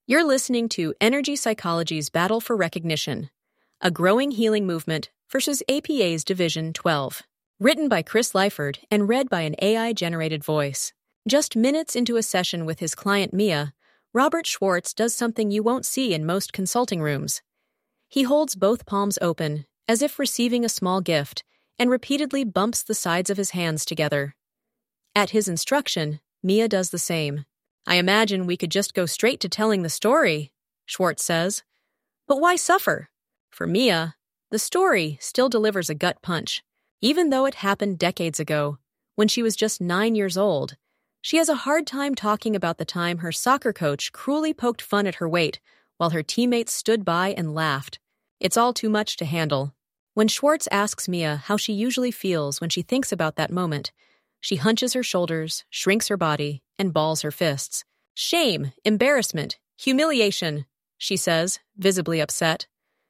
You're listening to Energy Psychology's Battle for Recognition, a growing healing movement versus APA's Division 12. Written by Chris Lyford and read by an AI-generated voice. Just minutes into a session with his client Mia, Robert Schwartz does something you won't see in most consulting rooms. He holds both palms open, as if receiving a small gift, and repeatedly bumps the sides of his hands together. At his instruction, Mia does the same. "I imagine we could just go straight to telling the story," Schwartz says. But why suffer? For Mia, the story still delivers a gut punch. Even though it happened decades ago, when she was just 9 years old, she has a hard time talking about the time her soccer coach cruelly poked fun at her weight while her teammates stood by and laughed. It's all too much to handle. When Schwartz asks Mia how she usually feels when she thinks about that moment, she hunches her shoulders, shrinks her body, and balls her fists. "Shame, embarrassment, humiliation," she says, visibly upset.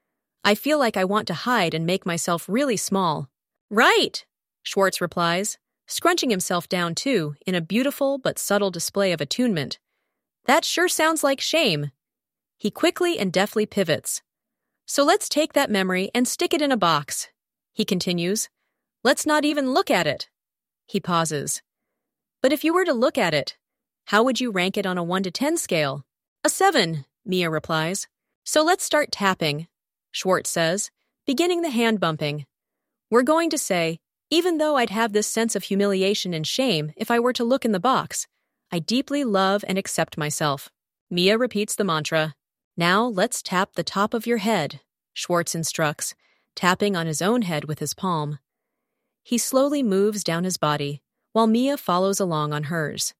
"I feel like I want to hide and make myself really small." "Right," Schwartz replies, scrunching himself down too in a beautiful but subtle display of attunement. "That sure sounds like shame." He quickly and deftly pivots. "So let's take that memory and stick it in a box," he continues. "Let's not even look at it." He pauses. "But if you were to look at it, how would you rank it on a 1 to 10 scale?" "A 7, Mia replies. "So let's start tapping," Schwartz says, beginning the hand bumping. "We're going to say, even though I'd have this sense of humiliation and shame if I were to look in the box, I deeply love and accept myself." Mia repeats the mantra. "Now let's tap the top of your head," Schwartz instructs, tapping on his own head with his palm. He slowly moves down his body, while Mia follows along on hers.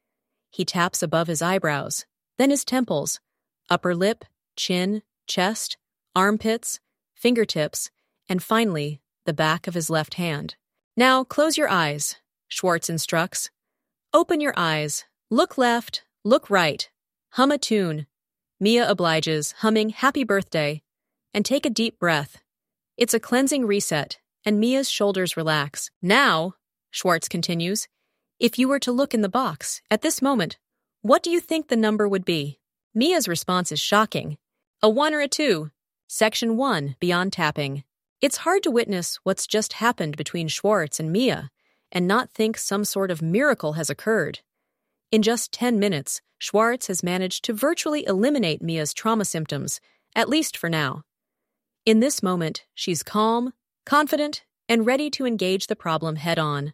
He taps above his eyebrows, then his temples, upper lip, chin, chest, armpits, fingertips, and finally, the back of his left hand. "Now close your eyes," Schwartz instructs. "Open your eyes, look left, look right, hum a tune." Mia obliges, humming "Happy Birthday," and take a deep breath. It's a cleansing reset, and Mia's shoulders relax. "Now," Schwartz continues, "if you were to look in the box, at this moment, what do you think the number would be?" Mia's response is shocking. A 1 or a 2. Section 1, Beyond Tapping. It's hard to witness what's just happened between Schwartz and Mia and not think some sort of miracle has occurred. In just 10 minutes, Schwartz has managed to virtually eliminate Mia's trauma symptoms, at least for now. In this moment, she's calm, confident, and ready to engage the problem head-on.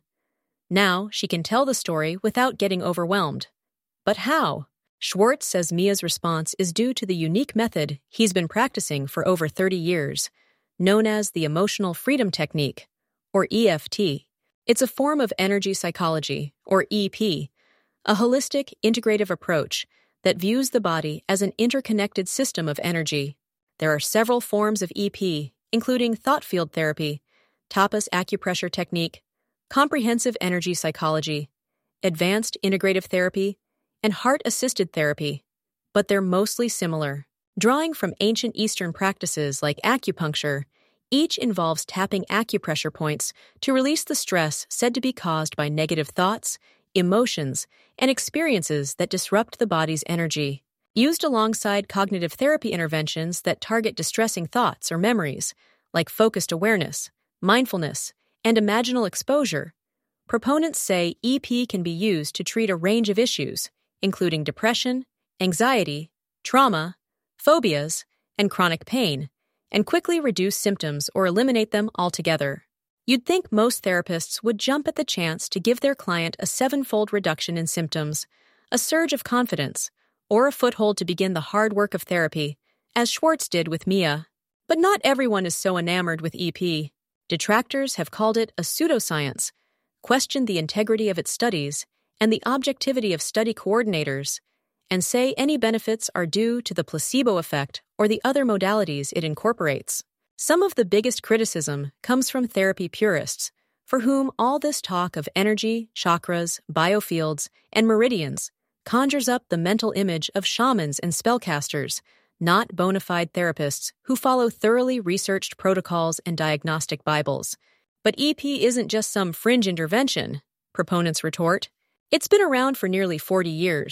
Now she can tell the story without getting overwhelmed. But how? Schwartz says Mia's response is due to the unique method he's been practicing for over 30 years, known as the Emotional Freedom Technique, or EFT. It's a form of energy psychology, or EP, a holistic, integrative approach that views the body as an interconnected system of energy. There are several forms of EP, including thought field therapy, tapas acupressure technique, comprehensive energy psychology, advanced integrative therapy, and heart-assisted therapy, but they're mostly similar. Drawing from ancient Eastern practices like acupuncture, each involves tapping acupressure points to release the stress said to be caused by negative thoughts, emotions, and experiences that disrupt the body's energy. Used alongside cognitive therapy interventions that target distressing thoughts or memories, like focused awareness, mindfulness, and imaginal exposure, proponents say EP can be used to treat a range of issues, including depression, anxiety, trauma, phobias, and chronic pain, and quickly reduce symptoms or eliminate them altogether. You'd think most therapists would jump at the chance to give their client a 7-fold reduction in symptoms, a surge of confidence, or a foothold to begin the hard work of therapy, as Schwartz did with Mia. But not everyone is so enamored with EP. Detractors have called it a pseudoscience, questioned the integrity of its studies and the objectivity of study coordinators, and say any benefits are due to the placebo effect or the other modalities it incorporates. Some of the biggest criticism comes from therapy purists, for whom all this talk of energy, chakras, biofields, and meridians conjures up the mental image of shamans and spellcasters, not bona fide therapists who follow thoroughly researched protocols and diagnostic Bibles. But EP isn't just some fringe intervention, proponents retort. It's been around for nearly 40 years,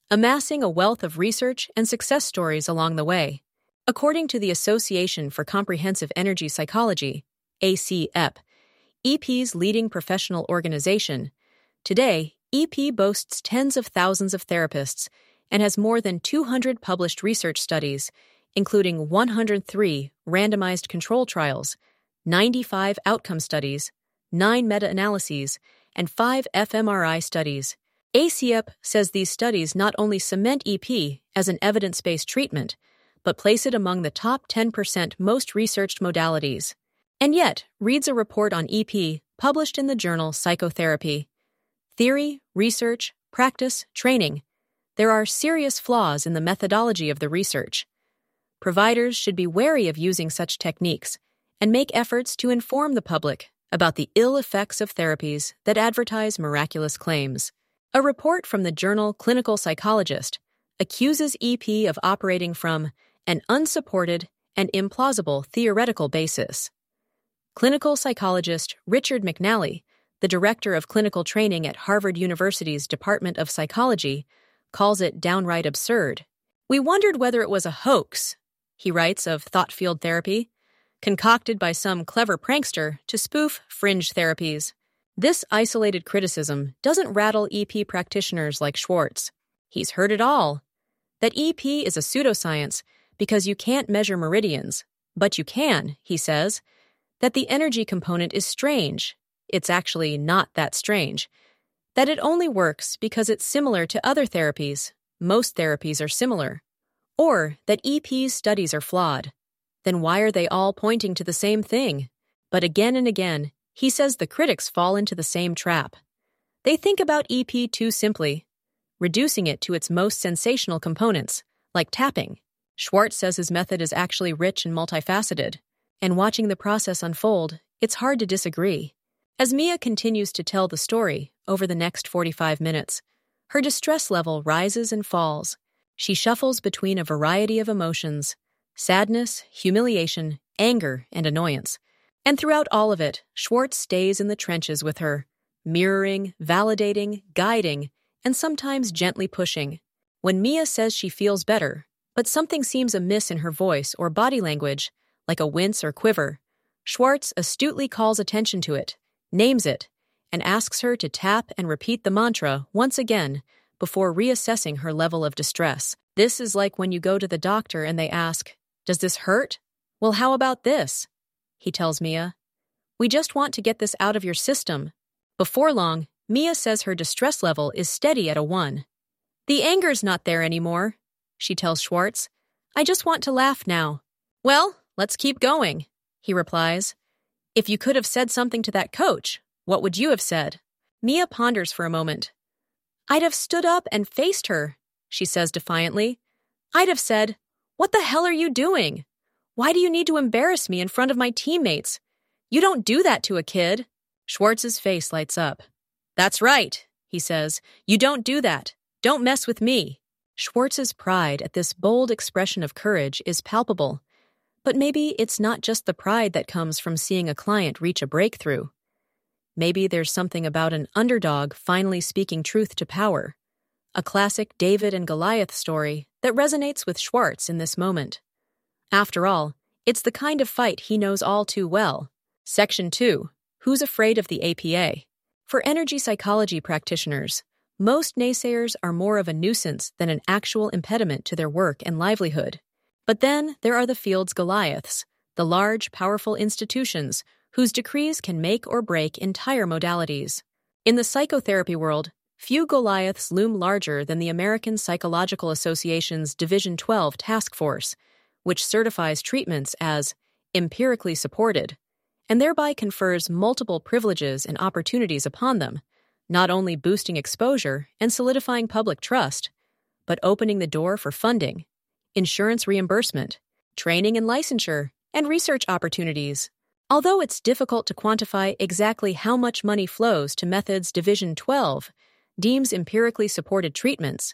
amassing a wealth of research and success stories along the way. According to the Association for Comprehensive Energy Psychology, ACEP, EP's leading professional organization, today, EP boasts tens of thousands of therapists and has more than 200 published research studies, including 103 randomized control trials, 95 outcome studies, 9 meta-analyses, and 5 fMRI studies. ACEP says these studies not only cement EP as an evidence-based treatment, but place it among the top 10% most researched modalities. And yet, reads a report on EP published in the journal Psychotherapy. Theory, research, practice, training. There are serious flaws in the methodology of the research. Providers should be wary of using such techniques and make efforts to inform the public about the ill effects of therapies that advertise miraculous claims. A report from the journal Clinical Psychologist accuses EP of operating from an unsupported and implausible theoretical basis. Clinical psychologist Richard McNally, the director of clinical training at Harvard University's Department of Psychology, calls it downright absurd. "We wondered whether it was a hoax," he writes of thought field therapy, concocted by some clever prankster to spoof fringe therapies. This isolated criticism doesn't rattle EP practitioners like Schwartz. He's heard it all. That EP is a pseudoscience because you can't measure meridians, but you can, he says. That the energy component is strange. It's actually not that strange. That it only works because it's similar to other therapies. Most therapies are similar. Or that EP's studies are flawed. Then why are they all pointing to the same thing? But again and again, he says the critics fall into the same trap. They think about EP too simply, reducing it to its most sensational components, like tapping. Schwartz says his method is actually rich and multifaceted, and watching the process unfold, it's hard to disagree. As Mia continues to tell the story over the next 45 minutes, her distress level rises and falls. She shuffles between a variety of emotions: sadness, humiliation, anger, and annoyance. And throughout all of it, Schwartz stays in the trenches with her, mirroring, validating, guiding, and sometimes gently pushing. When Mia says she feels better, but something seems amiss in her voice or body language, like a wince or quiver, Schwartz astutely calls attention to it, names it, and asks her to tap and repeat the mantra once again before reassessing her level of distress. This is like when you go to the doctor and they ask, "Does this hurt?" "Well, how about this?" he tells Mia. "We just want to get this out of your system." Before long, Mia says her distress level is steady at a 1. "The anger's not there anymore," she tells Schwartz. "I just want to laugh now." "Well, let's keep going," he replies. "If you could have said something to that coach, what would you have said?" Mia ponders for a moment. "I'd have stood up and faced her," she says defiantly. "I'd have said, 'What the hell are you doing? Why do you need to embarrass me in front of my teammates? You don't do that to a kid.'" Schwartz's face lights up. "That's right," he says. "You don't do that. Don't mess with me." Schwartz's pride at this bold expression of courage is palpable. But maybe it's not just the pride that comes from seeing a client reach a breakthrough. Maybe there's something about an underdog finally speaking truth to power. A classic David and Goliath story that resonates with Schwartz in this moment. After all, it's the kind of fight he knows all too well. Section 2. Who's afraid of the APA? For energy psychology practitioners, most naysayers are more of a nuisance than an actual impediment to their work and livelihood. But then there are the field's Goliaths, the large, powerful institutions whose decrees can make or break entire modalities. In the psychotherapy world, few Goliaths loom larger than the American Psychological Association's Division 12 Task Force, which certifies treatments as empirically supported, and thereby confers multiple privileges and opportunities upon them, not only boosting exposure and solidifying public trust, but opening the door for funding, insurance reimbursement, training and licensure, and research opportunities. Although it's difficult to quantify exactly how much money flows to Methods Division 12 deems empirically supported treatments,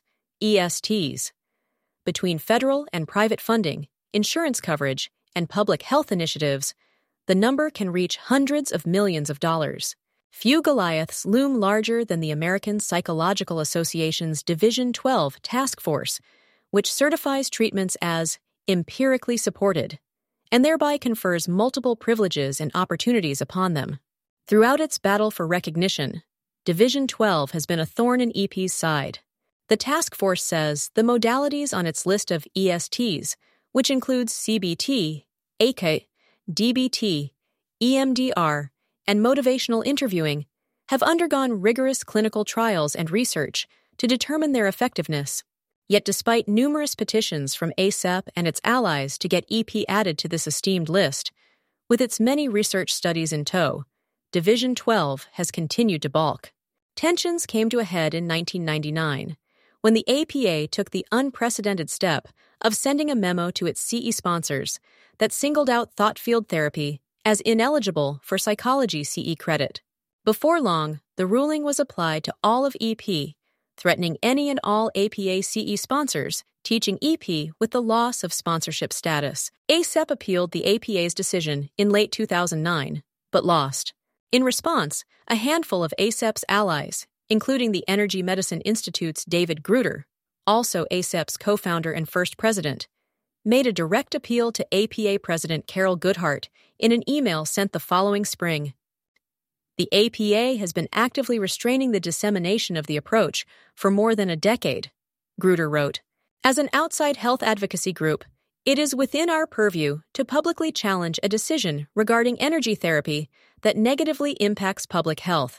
ESTs. Between federal and private funding, insurance coverage, and public health initiatives, the number can reach hundreds of millions of dollars. few Goliaths loom larger than the American Psychological Association's Division 12 Task Force, which certifies treatments as empirically supported, and thereby confers multiple privileges and opportunities upon them. Throughout its battle for recognition, Division 12 has been a thorn in EP's side. The task force says the modalities on its list of ESTs, which includes CBT, ACT, DBT, EMDR, and motivational interviewing, have undergone rigorous clinical trials and research to determine their effectiveness. Yet despite numerous petitions from ACEP and its allies to get EP added to this esteemed list, with its many research studies in tow, Division 12 has continued to balk. Tensions came to a head in 1999, when the APA took the unprecedented step of sending a memo to its CE sponsors that singled out thought field therapy as ineligible for psychology CE credit. Before long, the ruling was applied to all of EP, threatening any and all APA CE sponsors teaching EP with the loss of sponsorship status. ACEP appealed the APA's decision in late 2009, but lost. In response, a handful of ACEP's allies, including the Energy Medicine Institute's David Gruder, also ACEP's co-founder and first president, made a direct appeal to APA President Carol Goodhart in an email sent the following spring. The APA has been actively restraining the dissemination of the approach for more than a decade, Gruder wrote. As an outside health advocacy group, it is within our purview to publicly challenge a decision regarding energy therapy that negatively impacts public health.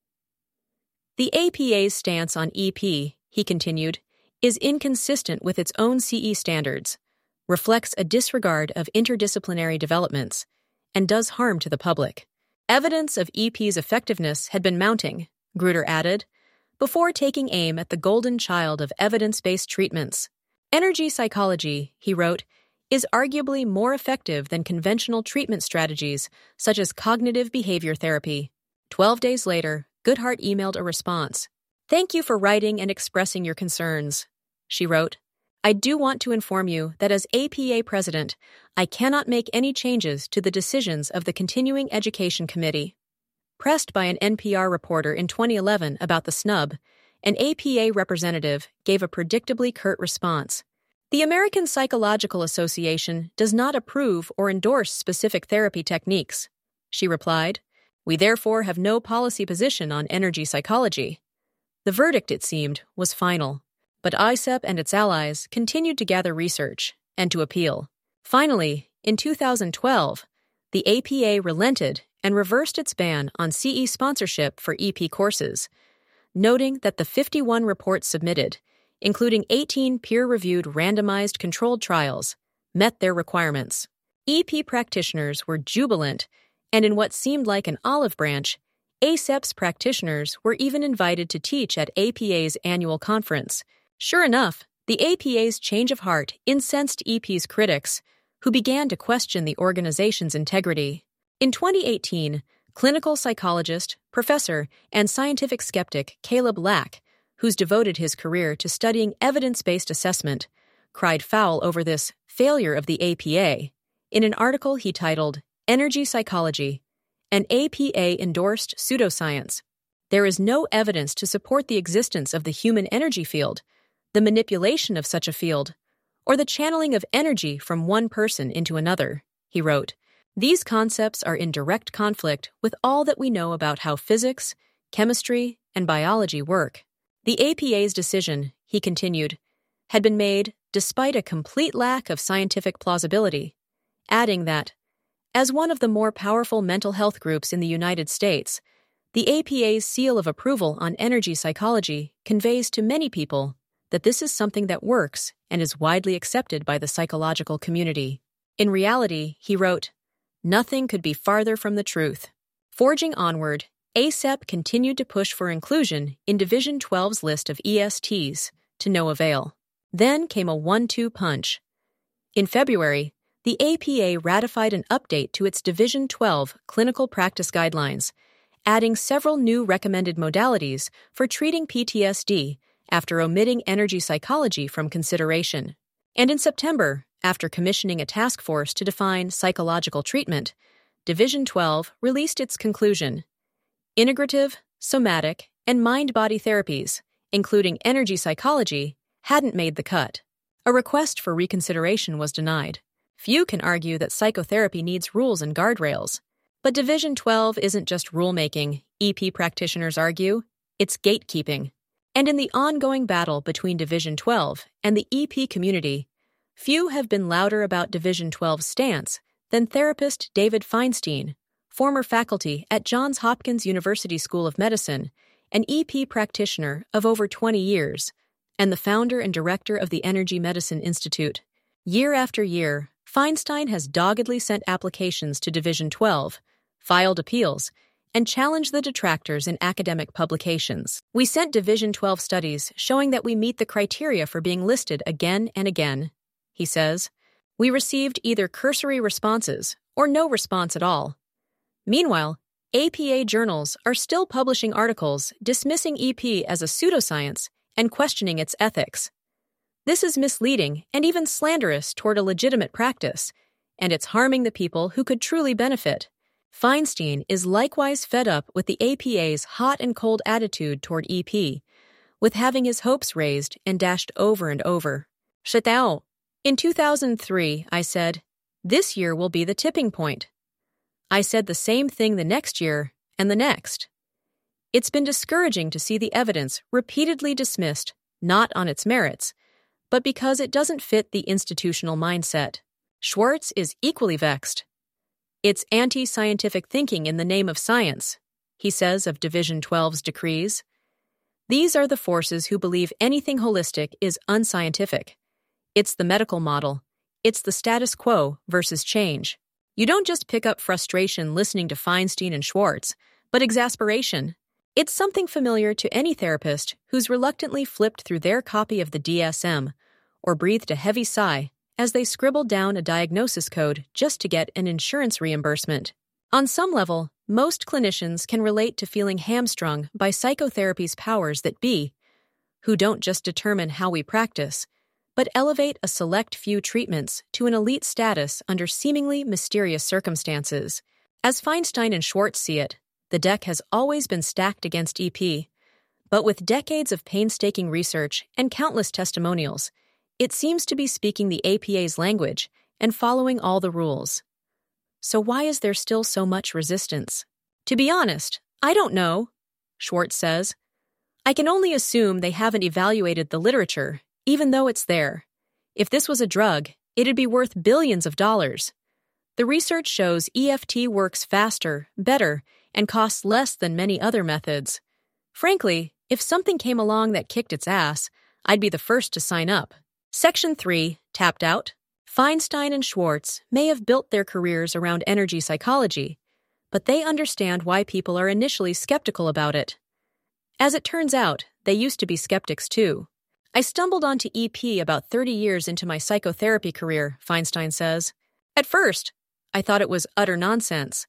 The APA's stance on EP, he continued, is inconsistent with its own CE standards, reflects a disregard of interdisciplinary developments, and does harm to the public. Evidence of EP's effectiveness had been mounting, Gruder added, before taking aim at the golden child of evidence-based treatments. Energy psychology, he wrote, is arguably more effective than conventional treatment strategies such as cognitive behavior therapy. 12 days later, Goodhart emailed a response. Thank you for writing and expressing your concerns, she wrote. I do want to inform you that as APA president, I cannot make any changes to the decisions of the Continuing Education Committee. Pressed by an NPR reporter in 2011 about the snub, an APA representative gave a predictably curt response. The American Psychological Association does not approve or endorse specific therapy techniques, she replied. We therefore have no policy position on energy psychology. The verdict, it seemed, was final. But ICEP and its allies continued to gather research and to appeal. Finally, in 2012, the APA relented and reversed its ban on CE sponsorship for EP courses, noting that the 51 reports submitted, including 18 peer-reviewed randomized controlled trials, met their requirements. EP practitioners were jubilant, and in what seemed like an olive branch, ACEP's practitioners were even invited to teach at APA's annual conference. Sure enough, the APA's change of heart incensed EP's critics, who began to question the organization's integrity. In 2018, clinical psychologist, professor, and scientific skeptic Caleb Lack, who's devoted his career to studying evidence-based assessment, cried foul over this failure of the APA in an article he titled Energy Psychology, an APA-endorsed pseudoscience. There is no evidence to support the existence of the human energy field, the manipulation of such a field, or the channeling of energy from one person into another, he wrote. These concepts are in direct conflict with all that we know about how physics, chemistry, and biology work. The APA's decision, he continued, had been made despite a complete lack of scientific plausibility, adding that, as one of the more powerful mental health groups in the United States, the APA's seal of approval on energy psychology conveys to many people that this is something that works and is widely accepted by the psychological community. In reality, he wrote, nothing could be farther from the truth. Forging onward, ACEP continued to push for inclusion in Division 12's list of ESTs, to no avail. Then came a 1-2 punch. In February, the APA ratified an update to its Division 12 clinical practice guidelines, adding several new recommended modalities for treating PTSD after omitting energy psychology from consideration. And in September, after commissioning a task force to define psychological treatment, Division 12 released its conclusion. Integrative, somatic, and mind-body therapies, including energy psychology, hadn't made the cut. A request for reconsideration was denied. Few can argue that psychotherapy needs rules and guardrails. But Division 12 isn't just rulemaking, EP practitioners argue, it's gatekeeping. And in the ongoing battle between Division 12 and the EP community, few have been louder about Division 12's stance than therapist David Feinstein, former faculty at Johns Hopkins University School of Medicine, an EP practitioner of over 20 years, and the founder and director of the Energy Medicine Institute. Year after year, Feinstein has doggedly sent applications to Division 12, filed appeals, and challenged the detractors in academic publications. We sent Division 12 studies showing that we meet the criteria for being listed again and again, he says. We received either cursory responses or no response at all. Meanwhile, APA journals are still publishing articles dismissing EP as a pseudoscience and questioning its ethics. This is misleading and even slanderous toward a legitimate practice, and it's harming the people who could truly benefit. Feinstein is likewise fed up with the APA's hot and cold attitude toward EP, with having his hopes raised and dashed over and over. Shetao. In 2003, I said, "This year will be the tipping point." I said the same thing the next year and the next. It's been discouraging to see the evidence repeatedly dismissed, not on its merits, but because it doesn't fit the institutional mindset. Schwartz is equally vexed. It's anti-scientific thinking in the name of science, he says of Division 12's decrees. These are the forces who believe anything holistic is unscientific. It's the medical model. It's the status quo versus change. You don't just pick up frustration listening to Feinstein and Schwartz, but exasperation. It's something familiar to any therapist who's reluctantly flipped through their copy of the DSM or breathed a heavy sigh as they scribbled down a diagnosis code just to get an insurance reimbursement. On some level, most clinicians can relate to feeling hamstrung by psychotherapy's powers that be, who don't just determine how we practice, but elevate a select few treatments to an elite status under seemingly mysterious circumstances. As Feinstein and Schwartz see it, the deck has always been stacked against EP, but with decades of painstaking research and countless testimonials, it seems to be speaking the APA's language and following all the rules. So why is there still so much resistance? To be honest, I don't know, Schwartz says. I can only assume they haven't evaluated the literature, even though it's there. If this was a drug, it'd be worth billions of dollars. The research shows EFT works faster, better, and costs less than many other methods. Frankly, if something came along that kicked its ass, I'd be the first to sign up. Section 3, tapped out. Feinstein and Schwartz may have built their careers around energy psychology, but they understand why people are initially skeptical about it. As it turns out, they used to be skeptics too. I stumbled onto EP about 30 years into my psychotherapy career, Feinstein says. At first, I thought it was utter nonsense.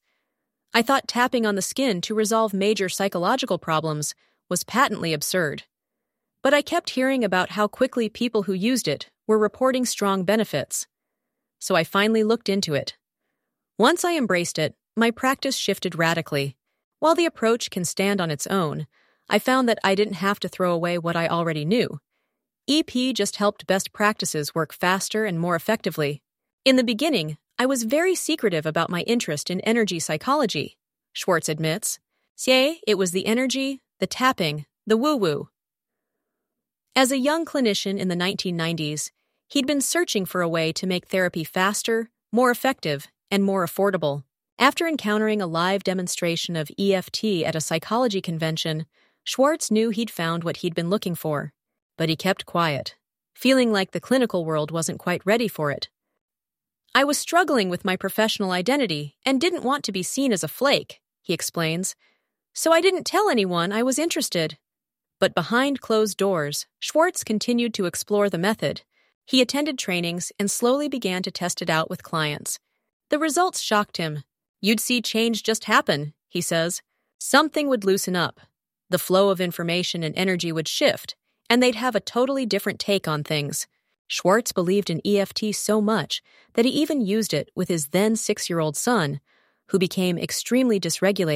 I thought tapping on the skin to resolve major psychological problems was patently absurd. But I kept hearing about how quickly people who used it were reporting strong benefits. So I finally looked into it. Once I embraced it, my practice shifted radically. While the approach can stand on its own, I found that I didn't have to throw away what I already knew. EP just helped best practices work faster and more effectively. In the beginning, I was very secretive about my interest in energy psychology, Schwartz admits. It was the energy, the tapping, the woo-woo. As a young clinician in the 1990s, he'd been searching for a way to make therapy faster, more effective, and more affordable. After encountering a live demonstration of EFT at a psychology convention, Schwartz knew he'd found what he'd been looking for. But he kept quiet, feeling like the clinical world wasn't quite ready for it. I was struggling with my professional identity and didn't want to be seen as a flake, he explains. So I didn't tell anyone I was interested. But behind closed doors, Schwartz continued to explore the method. He attended trainings and slowly began to test it out with clients. The results shocked him. You'd see change just happen, he says. Something would loosen up. The flow of information and energy would shift, and they'd have a totally different take on things. Schwartz believed in EFT so much that he even used it with his then 6-year-old son, who became extremely dysregulated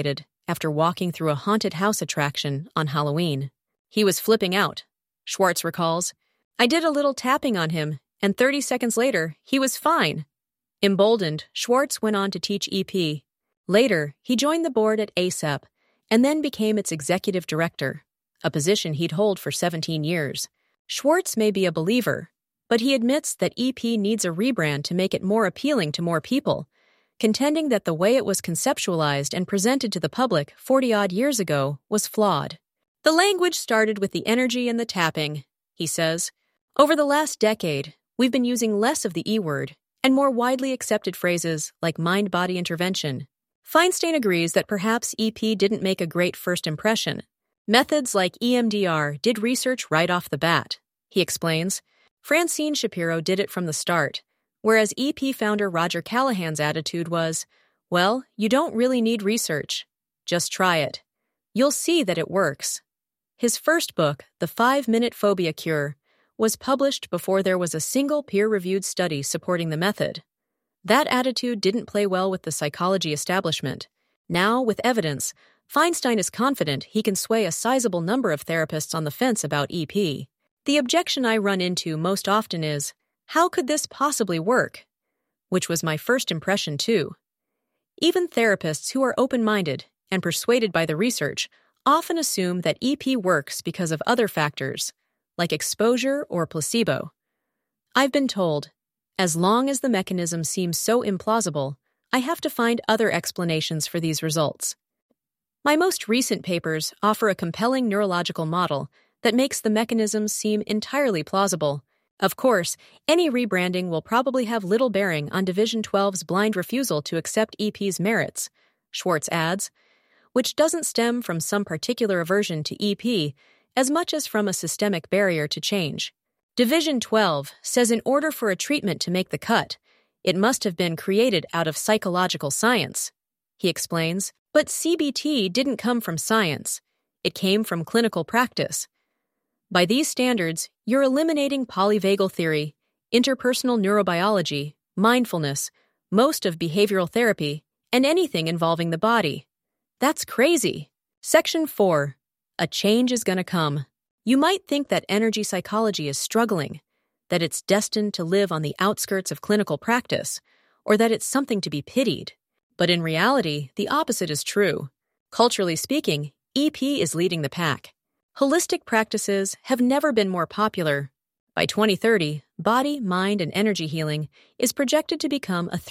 after walking through a haunted house attraction on Halloween. He was flipping out, Schwartz recalls. I did a little tapping on him, and 30 seconds later, he was fine. Emboldened, Schwartz went on to teach EP. Later, he joined the board at ACEP and then became its executive director, a position he'd hold for 17 years. Schwartz may be a believer, but he admits that EP needs a rebrand to make it more appealing to more people, contending that the way it was conceptualized and presented to the public 40-odd years ago was flawed. The language started with the energy and the tapping, he says. Over the last decade, we've been using less of the E-word and more widely accepted phrases like mind-body intervention. Feinstein agrees that perhaps EP didn't make a great first impression. Methods like EMDR did research right off the bat, he explains. Francine Shapiro did it from the start, whereas EP founder Roger Callahan's attitude was, well, you don't really need research. Just try it. You'll see that it works. His first book, The 5-Minute Phobia Cure, was published before there was a single peer-reviewed study supporting the method. That attitude didn't play well with the psychology establishment. Now, with evidence, Feinstein is confident he can sway a sizable number of therapists on the fence about EP. The objection I run into most often is, how could this possibly work? Which was my first impression, too. Even therapists who are open-minded and persuaded by the research often assume that EP works because of other factors, like exposure or placebo. I've been told, as long as the mechanism seems so implausible, I have to find other explanations for these results. My most recent papers offer a compelling neurological model that makes the mechanism seem entirely plausible. Of course, any rebranding will probably have little bearing on Division 12's blind refusal to accept EP's merits, Schwartz adds, which doesn't stem from some particular aversion to EP as much as from a systemic barrier to change. Division 12 says in order for a treatment to make the cut, it must have been created out of psychological science, he explains. But CBT didn't come from science. It came from clinical practice. By these standards, you're eliminating polyvagal theory, interpersonal neurobiology, mindfulness, most of behavioral therapy, and anything involving the body. That's crazy. Section 4. A change is going to come. You might think that energy psychology is struggling, that it's destined to live on the outskirts of clinical practice, or that it's something to be pitied. But in reality, the opposite is true. Culturally speaking, EP is leading the pack. Holistic practices have never been more popular. By 2030, body, mind, and energy healing is projected to become a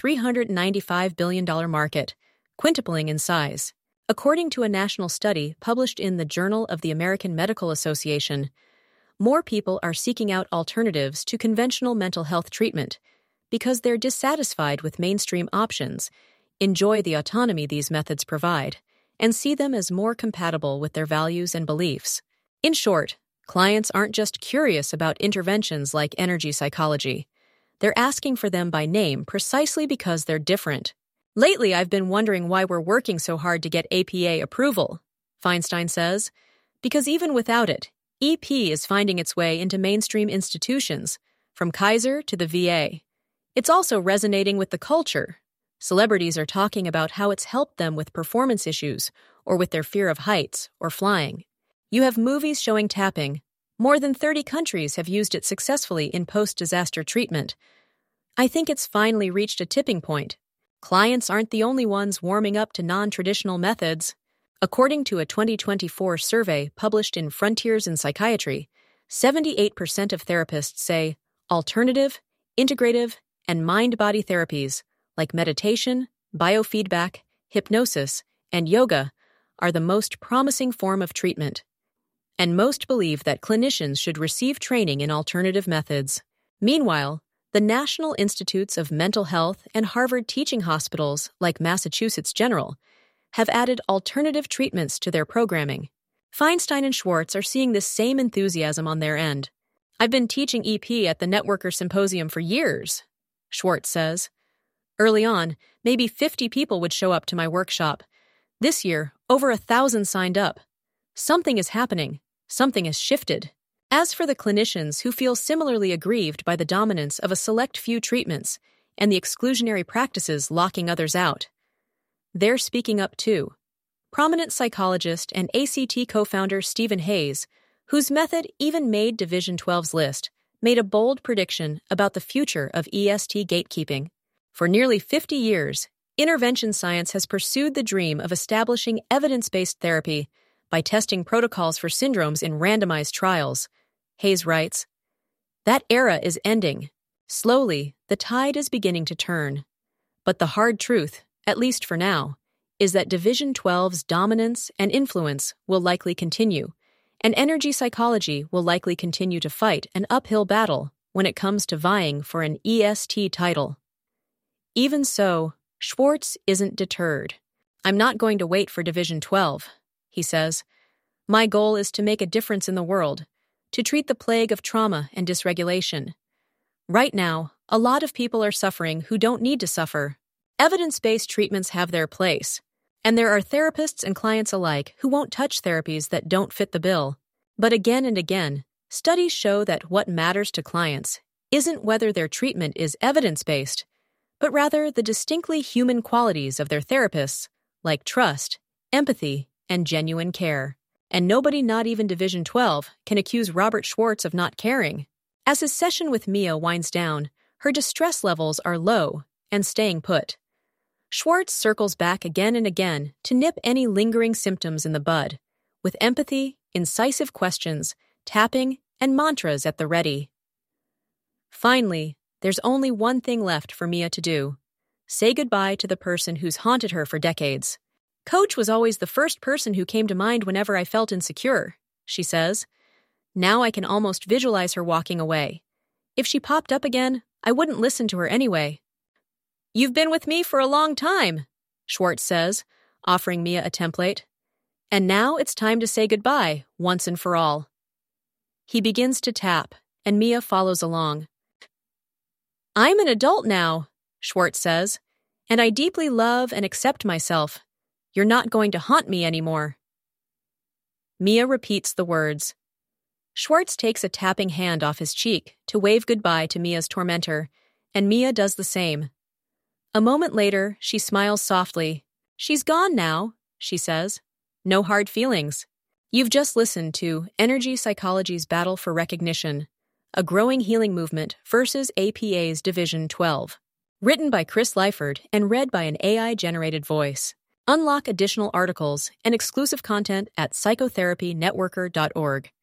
$395 billion market, quintupling in size. According to a national study published in the Journal of the American Medical Association, more people are seeking out alternatives to conventional mental health treatment because they're dissatisfied with mainstream options, enjoy the autonomy these methods provide, and see them as more compatible with their values and beliefs. In short, clients aren't just curious about interventions like energy psychology. They're asking for them by name precisely because they're different. Lately, I've been wondering why we're working so hard to get APA approval, Feinstein says, because even without it, EP is finding its way into mainstream institutions, from Kaiser to the VA. It's also resonating with the culture. Celebrities are talking about how it's helped them with performance issues or with their fear of heights or flying. You have movies showing tapping. More than 30 countries have used it successfully in post-disaster treatment. I think it's finally reached a tipping point. Clients aren't the only ones warming up to non-traditional methods. According to a 2024 survey published in Frontiers in Psychiatry, 78% of therapists say alternative, integrative, and mind-body therapies like meditation, biofeedback, hypnosis, and yoga are the most promising form of treatment. And most believe that clinicians should receive training in alternative methods. Meanwhile, the National Institutes of Mental Health and Harvard teaching hospitals, like Massachusetts General, have added alternative treatments to their programming. Feinstein and Schwartz are seeing this same enthusiasm on their end. I've been teaching EP at the Networker Symposium for years, Schwartz says. Early on, maybe 50 people would show up to my workshop. This year, over 1,000 signed up. Something is happening. Something has shifted. As for the clinicians who feel similarly aggrieved by the dominance of a select few treatments and the exclusionary practices locking others out, they're speaking up too, prominent psychologist and ACT co-founder Stephen Hayes, whose method even made Division 12's list, made a bold prediction about the future of EST gatekeeping. For nearly 50 years, intervention science has pursued the dream of establishing evidence-based therapy by testing protocols for syndromes in randomized trials. Hayes writes, "That era is ending. Slowly, the tide is beginning to turn. But the hard truth, at least for now, is that Division 12's dominance and influence will likely continue, and energy psychology will likely continue to fight an uphill battle when it comes to vying for an EST title." Even so, Schwartz isn't deterred. "I'm not going to wait for Division 12, he says. "My goal is to make a difference in the world, to treat the plague of trauma and dysregulation. Right now, a lot of people are suffering who don't need to suffer. Evidence-based treatments have their place, and there are therapists and clients alike who won't touch therapies that don't fit the bill. But again and again, studies show that what matters to clients isn't whether their treatment is evidence-based, but rather the distinctly human qualities of their therapists, like trust, empathy, and genuine care. And nobody, not even Division 12, can accuse Robert Schwartz of not caring. As his session with Mia winds down, her distress levels are low and staying put. Schwartz circles back again and again to nip any lingering symptoms in the bud, with empathy, incisive questions, tapping, and mantras at the ready. Finally, there's only one thing left for Mia to do: say goodbye to the person who's haunted her for decades. "Coach was always the first person who came to mind whenever I felt insecure," she says. "Now I can almost visualize her walking away. If she popped up again, I wouldn't listen to her anyway." "You've been with me for a long time," Schwartz says, offering Mia a template. "And now it's time to say goodbye, once and for all." He begins to tap, and Mia follows along. "I'm an adult now," Schwartz says, "and I deeply love and accept myself. You're not going to haunt me anymore." Mia repeats the words. Schwartz takes a tapping hand off his cheek to wave goodbye to Mia's tormentor, and Mia does the same. A moment later, she smiles softly. "She's gone now," she says. "No hard feelings." You've just listened to Energy Psychology's Battle for Recognition, a growing healing movement versus APA's Division 12. Written by Chris Lyford and read by an AI-generated voice. Unlock additional articles and exclusive content at psychotherapienetworker.org.